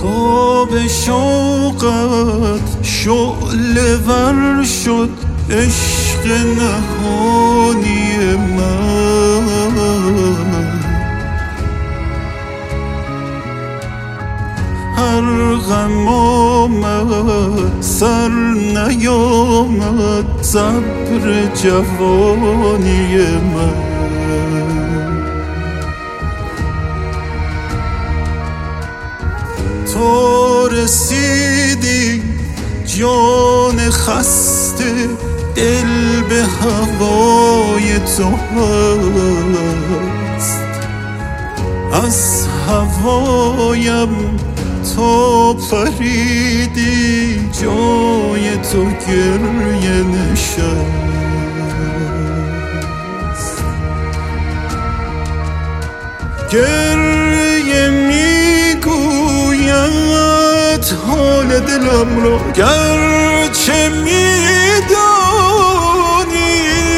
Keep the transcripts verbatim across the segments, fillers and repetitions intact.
تا به شوقت شعله ور شد عشق نهانی من. هر غم آمد سر نیامد صبر جوانی من. تو رسیدی جان خسته دل به هوای تو هست. از هوایم تو پریدی جای تو گریه نشست. گریه میگوید حال دلم را گرچه میدانی.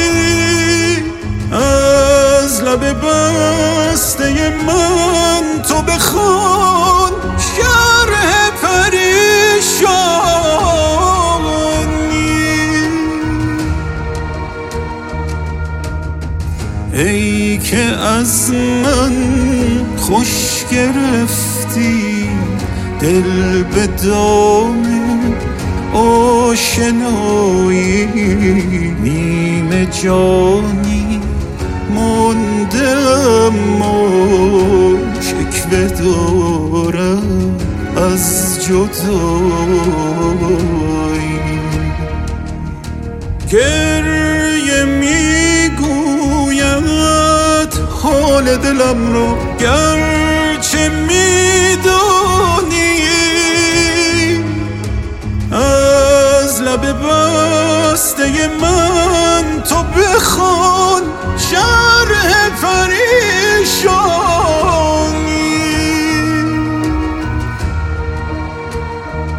از لب بسته من تو بخوان شرح پریشانی. ای که از من خوش گرفتی دل به دام آشنایی. نیمه جانی مانده اما شکوه دارم از جدایی. گریه میگوید حال دلم را گرچه میدانی. از لب بسته من تو بخوان شرح پریشانی.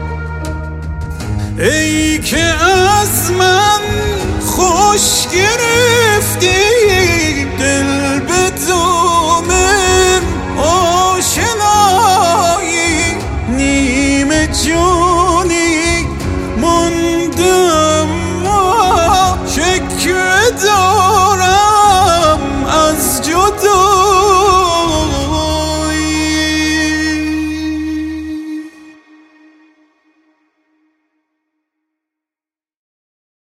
ای که از من خوش گرفتی